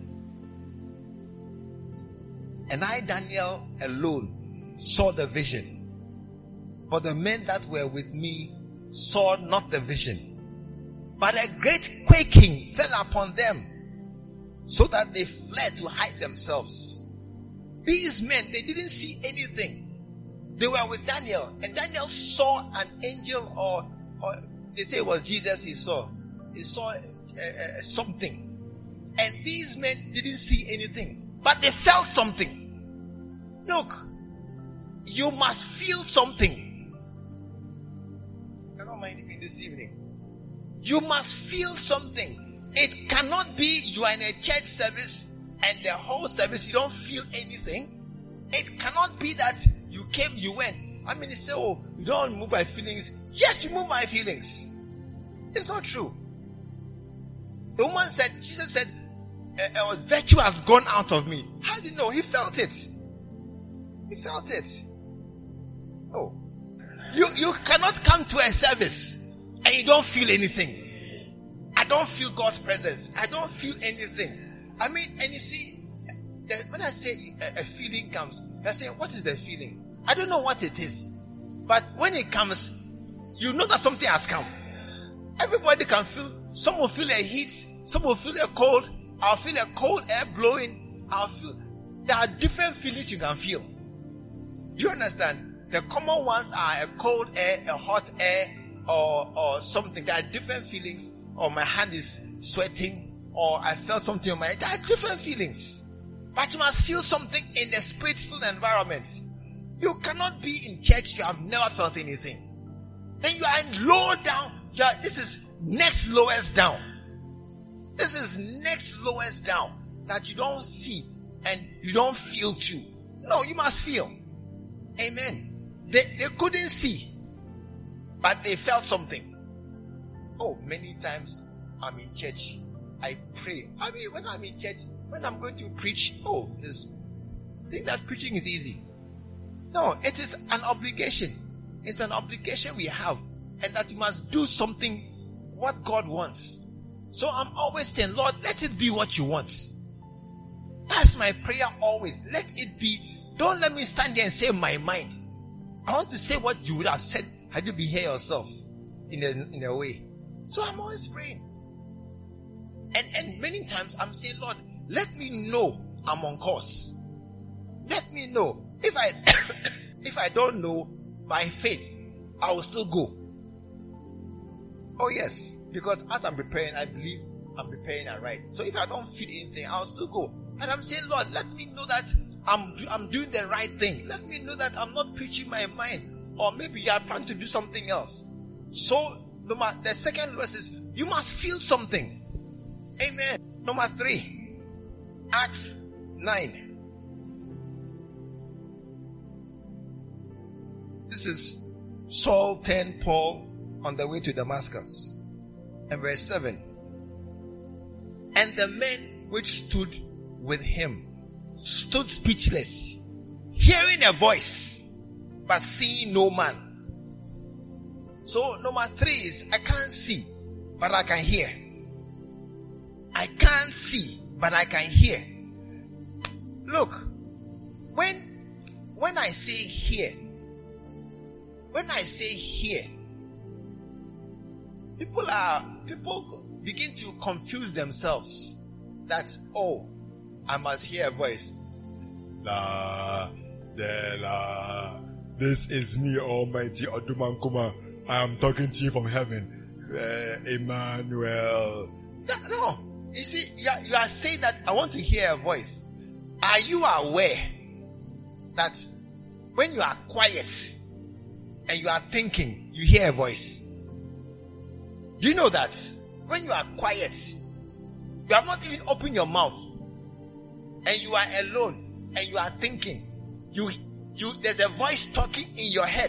And I, Daniel, alone saw the vision. For the men that were with me saw not the vision. But a great quaking fell upon them, so that they fled to hide themselves. These men, they didn't see anything. They were with Daniel, and Daniel saw an angel, or, or they say it was Jesus he saw. He saw uh, uh, something. And these men didn't see anything, but they felt something. Look, you must feel something. I don't mind it this evening. You must feel something. It cannot be you are in a church service and the whole service you don't feel anything. It cannot be that you came, you went. I mean, you say, oh, you don't move my feelings. Yes, you move my feelings. It's not true. The woman said, Jesus said, a, a virtue has gone out of me. How do you know? He felt it. He felt it. Oh. You, you cannot come to a service and you don't feel anything. I don't feel God's presence. I don't feel anything. I mean, and you see, when I say a, a feeling comes, I say, what is the feeling? I don't know what it is. But when it comes, you know that something has come. Everybody can feel, some will feel a heat, some will feel a cold. I'll feel a cold air blowing. I'll feel, there are different feelings you can feel. Do you understand? The common ones are a cold air, a hot air, or, or something. There are different feelings. Or my hand is sweating, or I felt something on my head. There are different feelings. But you must feel something in the spirit-filled environment. You cannot be in church, you have never felt anything. Then you are low down. You are, this is next lowest down. This is next lowest down. That you don't see and you don't feel too. No, you must feel. Amen. They, they couldn't see. but they felt something. Oh, many times I'm in church, I pray. I mean, when I'm in church, when I'm going to preach, oh, this, think that preaching is easy. No, it is an obligation. It's an obligation we have, and that we must do something what God wants. So I'm always saying, Lord, let it be what you want. That's my prayer always. Let it be. Don't let me stand there and say my mind. I want to say what you would have said had you been here yourself in a, in a way. So I'm always praying. And, and many times I'm saying, Lord, let me know I'm on course. Let me know. If I if I don't know, by faith, I will still go. Oh yes, because as I'm preparing, I believe I'm preparing it right. So if I don't feel anything, I'll still go. And I'm saying, Lord, let me know that I'm I'm doing the right thing. Let me know that I'm not preaching my mind, or maybe you are trying to do something else. So number the second verse is you must feel something. Amen. Number three, Acts nine. This is Saul turned Paul on the way to Damascus. And verse seven. And the men which stood with him stood speechless, hearing a voice, but seeing no man. So number three is I can't see, but I can hear. I can't see, but I can hear. Look, when when I say hear, when I say hear, people are people begin to confuse themselves. That oh, I must hear a voice. La, de la. This is me, Almighty Odumankuma. I am talking to you from heaven, uh, Emmanuel. No, you see, you are, you are saying that I want to hear a voice. Are you aware that when you are quiet and you are thinking, you hear a voice? Do you know that when you are quiet, you have not even opened your mouth, and you are alone and you are thinking, you you there's a voice talking in your head?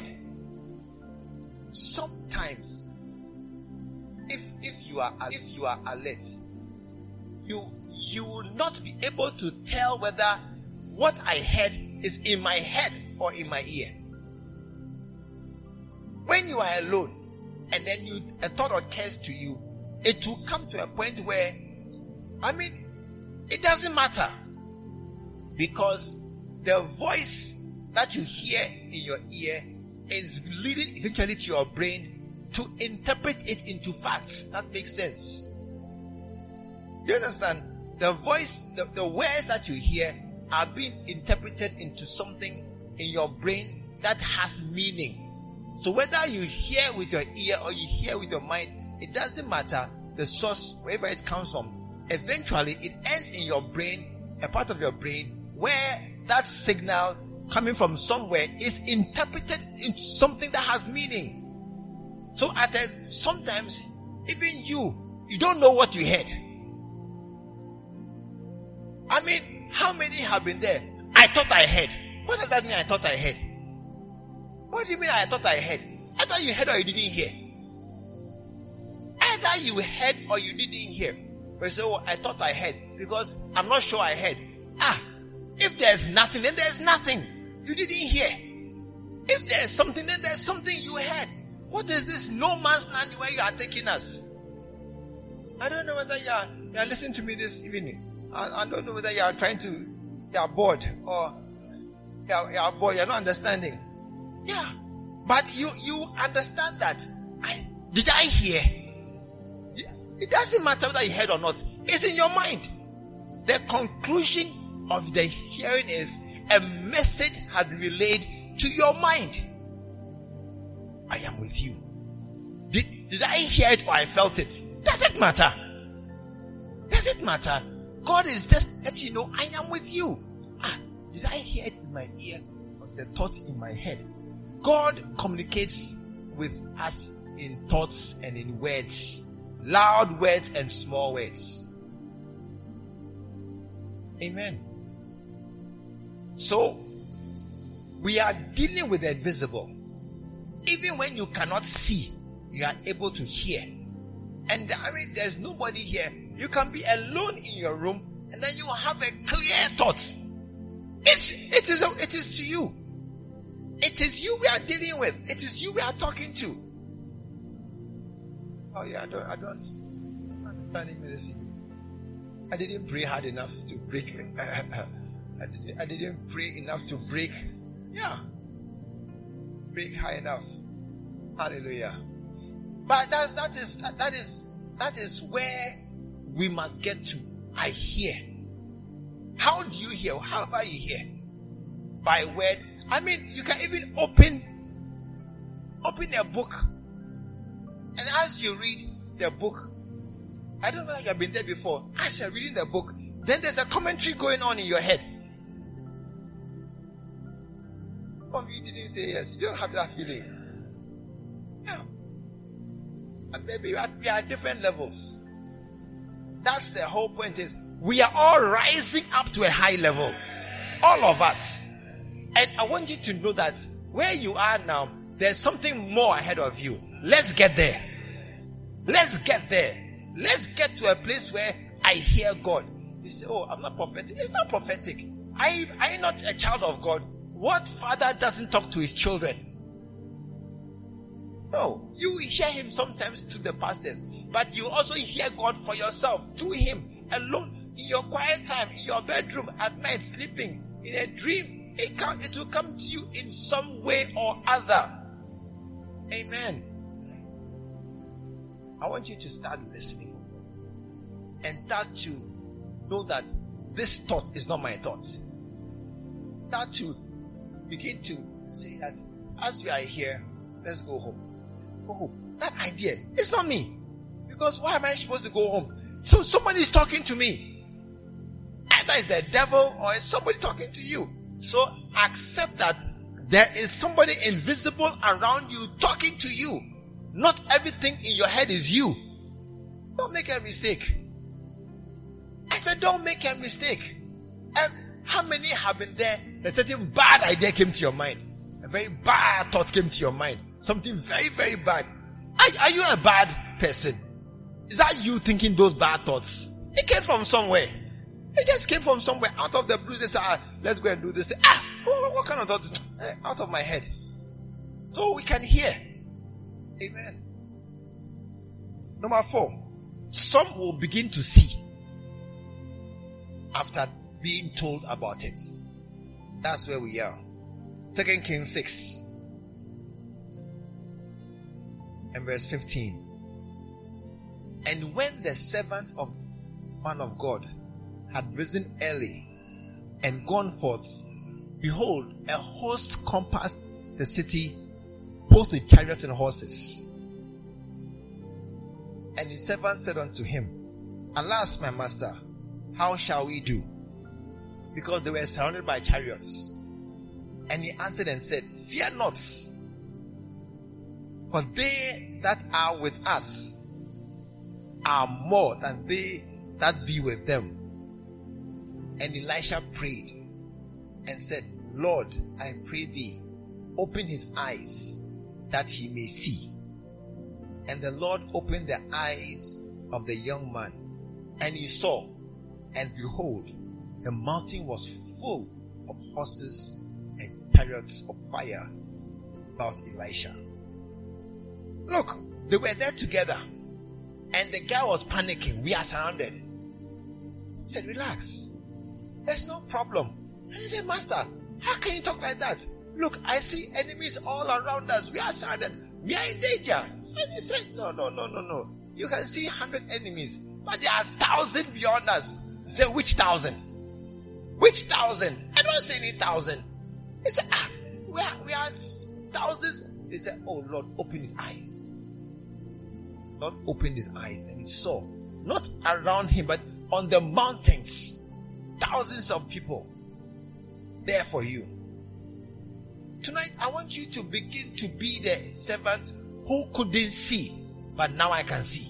Sometimes, if if you are if you are alert, you you will not be able to tell whether what I heard is in my head or in my ear. When you are alone and then you a thought occurs to you, it will come to a point where, I mean, it doesn't matter, because the voice that you hear in your ear is leading eventually to your brain to interpret it into facts. That makes sense. Do you understand? The voice, the, the words that you hear are being interpreted into something in your brain that has meaning. So whether you hear with your ear or you hear with your mind, it doesn't matter the source, wherever it comes from. Eventually, it ends in your brain, a part of your brain, where that signal coming from somewhere is interpreted into something that has meaning. So at a, sometimes, even you, you don't know what you heard. I mean, how many have been there? I thought I heard. What does that mean, I thought I heard? What do you mean, I thought I heard? I thought you heard or you didn't hear. Either you heard or you didn't hear. But say, oh, I thought I heard, because I'm not sure I heard. Ah, if there's nothing, then there's nothing. You didn't hear. If there's something, then there's something you heard. What is this no man's land where you are taking us? I don't know whether you are, you are listening to me this evening. I, I don't know whether you are trying to, you are bored, or you are, you are bored, you are not understanding. Yeah, but you, you understand that. I, did I hear? It doesn't matter whether you heard or not. It's in your mind. The conclusion of the hearing is a message has been relayed to your mind. I am with you. Did, did I hear it or I felt it? Does it matter? Does it matter? God is just letting you know, I am with you. Ah, did I hear it in my ear or the thought in my head? God communicates with us in thoughts and in words. Loud words and small words. Amen. So, we are dealing with the invisible. Even when you cannot see, you are able to hear. And I mean, there's nobody here. You can be alone in your room and then you have a clear thought. It's, it is, it is to you. It is you we are dealing with. It is you we are talking to. Oh yeah, I don't, I don't, I'm I didn't pray hard enough to break. I didn't, I didn't pray enough to break. Yeah. Break high enough. Hallelujah. But that's, that is, that, that is, that is where we must get to. I hear. How do you hear? How far you hear? By word. I mean, you can even open, open a book. And as you read the book, I don't know if you have been there before. As you're reading the book, then there's a commentary going on in your head. Some of you didn't say yes. You don't have that feeling. Yeah. And maybe we are, we are at different levels. That's the whole point, is we are all rising up to a high level. All of us. And I want you to know that where you are now, there's something more ahead of you. Let's get there. Let's get there. Let's get to a place where I hear God. You say, oh, I'm not prophetic. It's not prophetic. I, I'm not a child of God. What father doesn't talk to his children? No. You hear him sometimes to the pastors, but you also hear God for yourself, through him, alone, in your quiet time, in your bedroom, at night, sleeping, in a dream. It, can, it will come to you in some way or other. Amen. I want you to start listening for God and start to know that this thought is not my thoughts. Start to begin to say that as we are here, let's go home. Go home. That idea, it's not me. Because why am I supposed to go home? So somebody is talking to me. Either it's the devil or it's somebody talking to you. So accept that there is somebody invisible around you talking to you. Not everything in your head is you. Don't make a mistake. I said don't make a mistake. And how many have been there? A certain bad idea came to your mind. A very bad thought came to your mind. Something very, very bad. Are, are you a bad person? Is that you thinking those bad thoughts? It came from somewhere. It just came from somewhere. Out of the blue, they said, ah, let's go and do this. Ah, what, what kind of thought? Eh, out of my head. So we can hear. Amen. Number four. Some will begin to see after being told about it. That's where we are. Second Kings six and verse fifteen. And when the servant of man of God had risen early and gone forth, behold, a host compassed the city, both with chariots and horses. And his servant said unto him, alas, my master, how shall we do? Because they were surrounded by chariots. And he answered and said, fear not, for they that are with us are more than they that be with them. And Elisha prayed and said, Lord, I pray thee, open his eyes that he may see. And the Lord opened the eyes of the young man, and he saw, and behold, the mountain was full of horses and chariots of fire about Elisha. Look, they were there together, and the guy was panicking. We are surrounded. He said, relax. There's no problem. And he said, Master, how can you talk like that? Look, I see enemies all around us. We are surrounded. We are in danger. And he said, no, no, no, no, no. You can see hundred enemies, but there are thousand beyond us. He said, which thousand? Which thousand? I don't say any thousand. He said, ah, we are, we are thousands. He said, oh Lord, open his eyes. Lord opened his eyes and he saw, not around him, but on the mountains, thousands of people there for you. Tonight, I want you to begin to be the servant who couldn't see, but now I can see.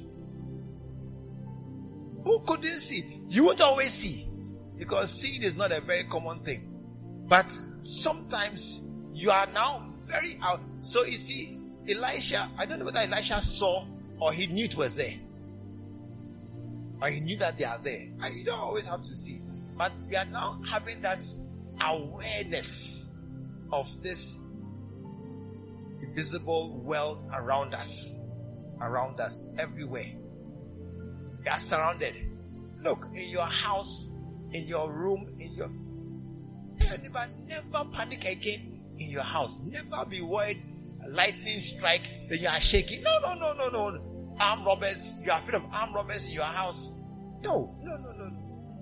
Who couldn't see? You won't always see, because seeing is not a very common thing. But sometimes you are now very out. So you see, Elisha, I don't know whether Elisha saw or he knew it was there. Or he knew that they are there. And you don't always have to see. But we are now having that awareness of this invisible world around us. Around us, everywhere. We are surrounded. Look, in your house, in your room, in your... Never, never panic again in your house. Never be worried. Lightning strike, then you are shaking. No, no, no, no, no. Armed robbers, you are afraid of armed robbers in your house. No, no, no, no, no.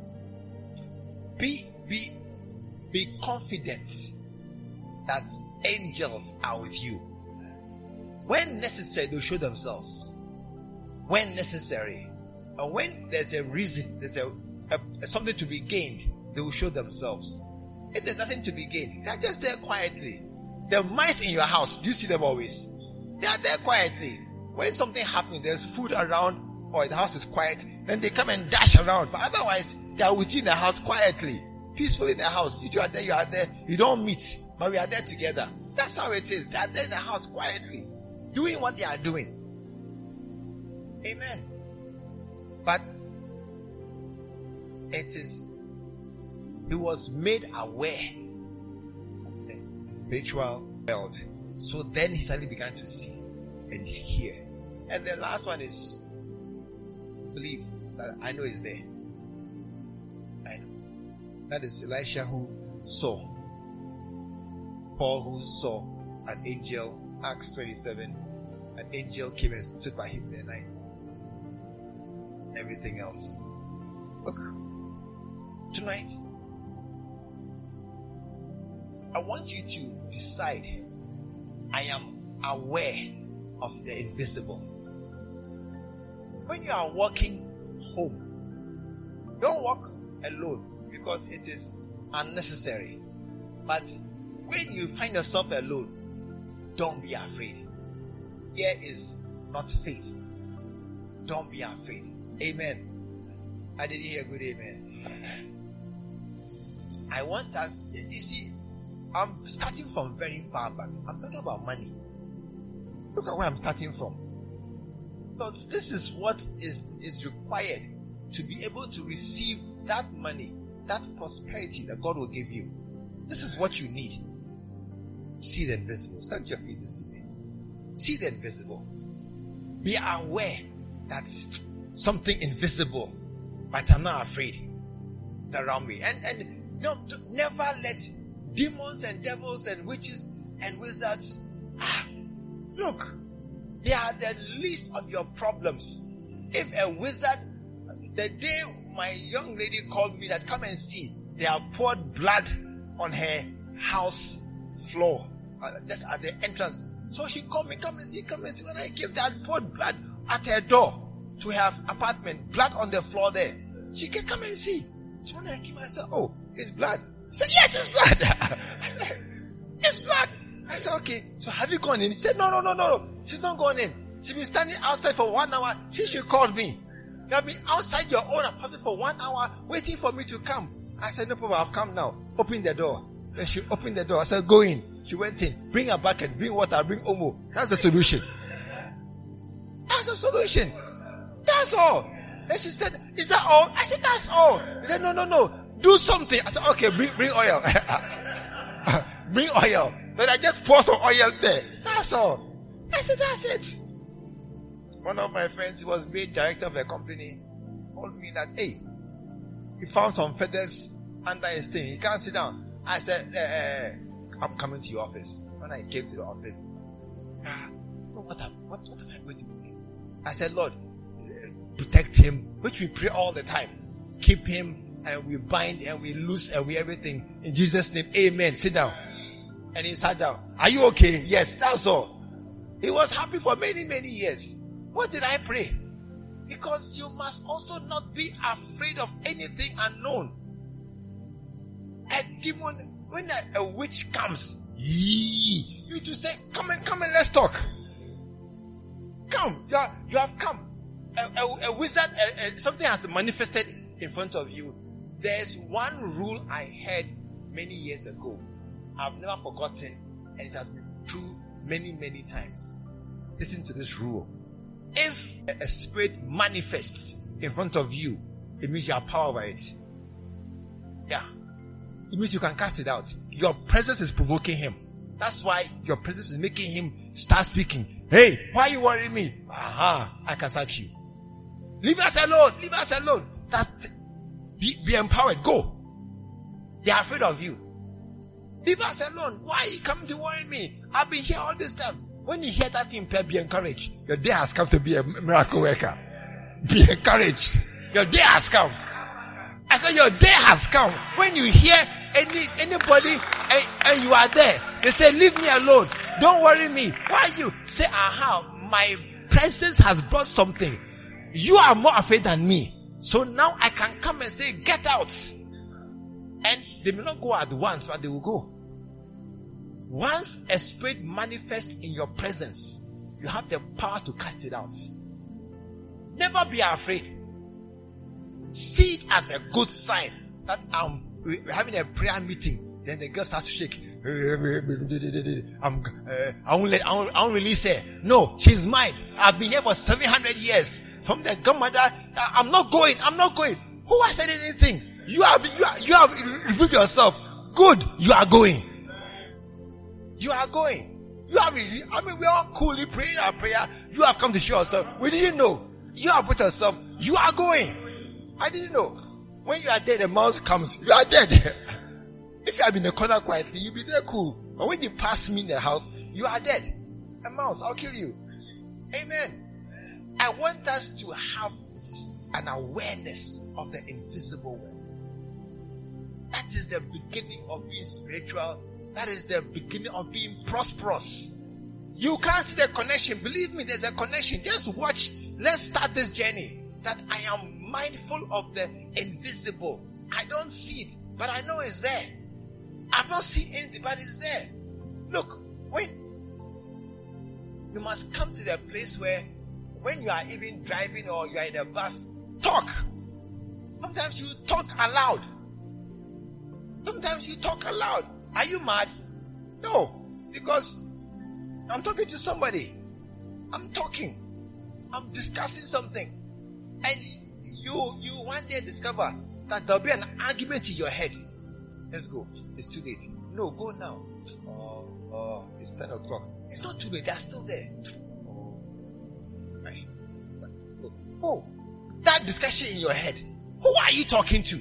Be, be, be confident that angels are with you. When necessary, they'll show themselves. When necessary. And when there's a reason, there's a, a, a something to be gained, they will show themselves. If there's nothing to be gained, they're just there quietly. The mice in your house, do you see them always? They are there quietly. When something happens, there's food around, or the house is quiet, then they come and dash around. But otherwise, they are with you in the house quietly, peacefully in the house. You two are there, you are there. You don't meet, but we are there together. That's how it is. They are there in the house quietly, doing what they are doing. Amen. But it is, he was made aware of the spiritual world. So then he suddenly began to see and hear. And the last one is believe that I know is there. I know. That is Elisha who saw. Paul who saw an angel, Acts twenty-seven, an angel came and stood by him in the night. Everything else. Look, tonight, I want you to decide, I am aware of the invisible. When you are walking home, don't walk alone because it is unnecessary. But when you find yourself alone, don't be afraid. Here is not faith. Don't be afraid. Amen. I didn't hear a good amen. I want us, you see, I'm starting from very far back. I'm talking about money. Look at where I'm starting from. Because this is what is, is required to be able to receive that money, that prosperity that God will give you. This is what you need. See the invisible. Stand your feet this evening. See the invisible. Be aware that something invisible, but I'm not afraid, is around me. And and no, never let demons and devils and witches and wizards, ah, look, they are the least of your problems. If a wizard, the day my young lady called me that come and see, they have poured blood on her house floor, uh, just at the entrance. So she called me, come and see, come and see. When I came, they had poured blood at her door to her apartment, blood on the floor there. She can come and see. So when I came, I said, oh, it's blood. She said, yes, it's blood. I said, it's blood. I said, okay, so have you gone in? She said, no, no, no, no, no. She's not gone in. She's been standing outside for one hour. She should call me. You have been outside your own apartment for one hour waiting for me to come. I said, no problem, I've come now. Open the door. Then she opened the door. I said, go in. She went in. Bring a bucket, bring water, bring omo. That's the solution. That's the solution. That's all. Then she said, is that all? I said, that's all. She said, no, no, no. Do something. I said, okay, bring, bring oil. Bring oil. Then I just pour some oil there. That's all. I said, that's it. One of my friends who was made director of a company told me that, hey, he found some feathers under his thing. He can't sit down. I said, eh, eh, I'm coming to your office. When I came to the office, ah, what, am, what, what am I going to do? I said, Lord, protect him, which we pray all the time. Keep him, and we bind and we loose and we everything in Jesus' name. Amen. Sit down. And he sat down. Are you okay? Yes, that's all. He was happy for many, many years. What did I pray? Because you must also not be afraid of anything unknown. A demon, when a, a witch comes, you to say, come and come and let's talk. Come, you, are, you have come. A, a, a wizard, a, a, something has manifested in front of you. There's one rule I heard many years ago. I've never forgotten, and it has been true many, many times. listen to this rule. If a spirit manifests in front of you, it means you have power over it. Yeah. It means you can cast it out. Your presence is provoking him. That's why your presence is making him start speaking. Hey, why are you worrying me? Aha, I can sack you. Leave us alone. Leave us alone. That be, be empowered. Go. They are afraid of you. Leave us alone. Why are you coming to worry me? I've been here all this time. When you hear that thing, be encouraged. Your day has come to be a miracle worker. Be encouraged. Your day has come. I said your day has come. When you hear any anybody and, and you are there, they say, leave me alone. Don't worry me. Why you? Say, aha, my presence has brought something. You are more afraid than me. So now I can come and say, get out. And they may not go at once, but they will go. Once a spirit manifests in your presence, you have the power to cast it out. Never be afraid. See it as a good sign that um, we're having a prayer meeting. Then the girl starts to shake. I'm, uh, I won't let, I won't, I won't release her. No, she's mine. I've been here for seven hundred years. From the grandmother, I'm not going. I'm not going. Who has said anything? You have, you have, you have revealed yourself. Good. You are going. You are going. You have, I mean, we are coolly praying our prayer. You have come to show yourself. We didn't know. You have put yourself. You are going. I didn't know. When you are dead, the mouse comes. You are dead. If you have been in the corner quietly, you'll be there cool. But when you pass me in the house, you are dead. A mouse, I'll kill you. Amen. I want us to have an awareness of the invisible world. That is the beginning of being spiritual. That is the beginning of being prosperous. You can't see the connection. Believe me, there's a connection. Just watch. Let's start this journey. That I am mindful of the invisible. I don't see it, but I know it's there. I've not seen anything, but it's there. Look, when you must come to the place where when you are even driving or you are in a bus, talk. Sometimes you talk aloud. Sometimes you talk aloud. Are you mad? No, because I'm talking to somebody. I'm talking. I'm discussing something. And you, you one day discover that there'll be an argument in your head. Let's go. It's too late. No, go now. Oh, oh, it's ten o'clock. It's not too late. They're still there. Oh, right. Oh, that discussion in your head. Who are you talking to?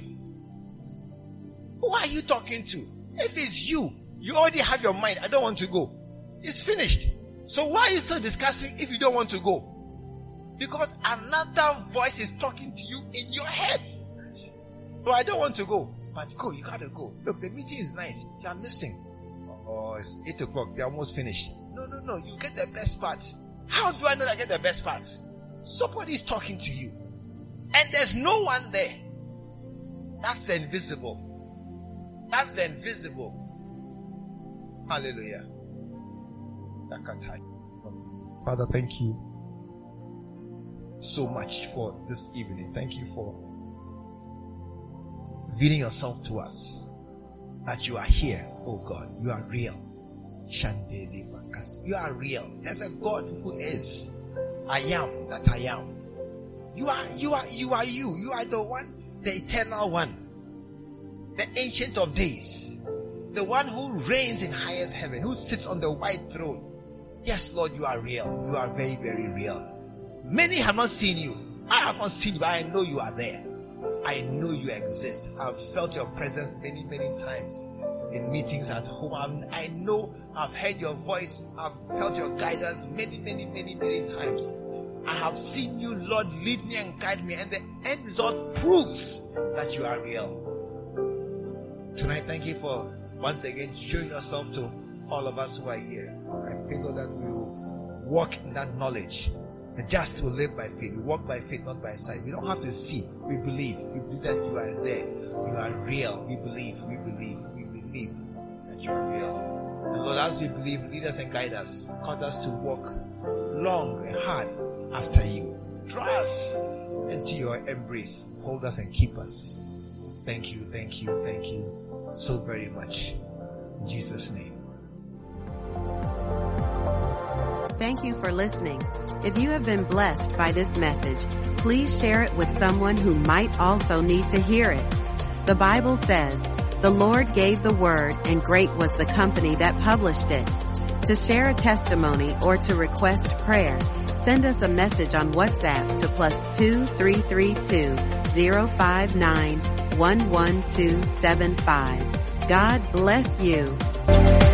Who are you talking to? If it's you, you already have your mind. I don't want to go. It's finished. So why are you still discussing if you don't want to go? Because another voice is talking to you in your head. So I don't want to go. But go, you gotta go. Look, the meeting is nice. You are missing. Oh, it's eight o'clock. They're almost finished. No, no, no. You get the best parts. How do I know I get the best parts? Somebody is talking to you. And there's no one there. That's the invisible. That's the invisible. Hallelujah. Father, thank you so much for this evening. Thank you for revealing yourself to us. That you are here, oh God. You are real. You are real. There's a God who is. I am that I am. You are, you are, you are you. You are the one, the eternal one. The ancient of days. The one who reigns in highest heaven. Who sits on the white throne. Yes, Lord, you are real. You are very, very real. Many have not seen you. I have not seen you, but I know you are there. I know you exist. I've felt your presence many, many times in meetings at home. I know I've heard your voice. I've felt your guidance many, many, many, many times. I have seen you, Lord, lead me and guide me. And the end result proves that you are real. Tonight, thank you for once again showing yourself to all of us who are here. I pray, Lord, that we will walk in that knowledge. The just will live by faith. We walk by faith, not by sight. We don't have to see. We believe. We believe that you are there. You are real. We believe. We believe. We believe that you are real. And Lord, as we believe, lead us and guide us. Cause us to walk long and hard after you. Draw us into your embrace. Hold us and keep us. Thank you. Thank you. Thank you so very much. In Jesus' name. thank you for listening. If you have been blessed by this message, please share it with someone who might also need to hear it. The Bible says, "The Lord gave the word, and great was the company that published it." To share a testimony or to request prayer, send us a message on WhatsApp to plus two three three two zero five nine one one two seven five. God bless you.